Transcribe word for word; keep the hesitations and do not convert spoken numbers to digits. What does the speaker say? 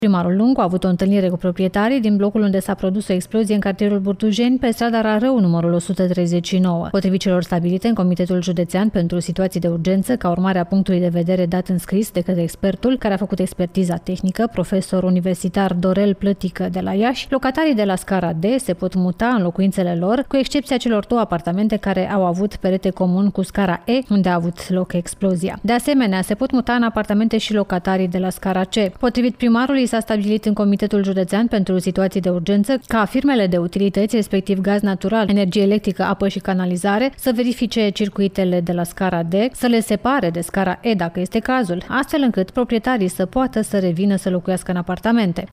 Primarul Lungu a avut o întâlnire cu proprietarii din blocul unde s-a produs o explozie în cartierul Burtujeni, pe strada Rarău, numărul o sută treizeci și nouă. Potrivit celor stabilite în Comitetul Județean pentru Situații de Urgență, ca urmare a punctului de vedere dat în scris de către expertul care a făcut expertiza tehnică, profesor universitar Dorel Plătică de la Iași, locatarii de la scara D se pot muta în locuințele lor, cu excepția celor două apartamente care au avut perete comun cu scara E, unde a avut loc explozia. De asemenea, se pot muta în apartamente și locatarii de la scara C. Potrivit primarului, s-a stabilit în Comitetul Județean pentru Situații de Urgență ca firmele de utilități, respectiv gaz natural, energie electrică, apă și canalizare, să verifice circuitele de la scara D, să le separe de scara E dacă este cazul, astfel încât proprietarii să poată să revină să locuiască în apartamente.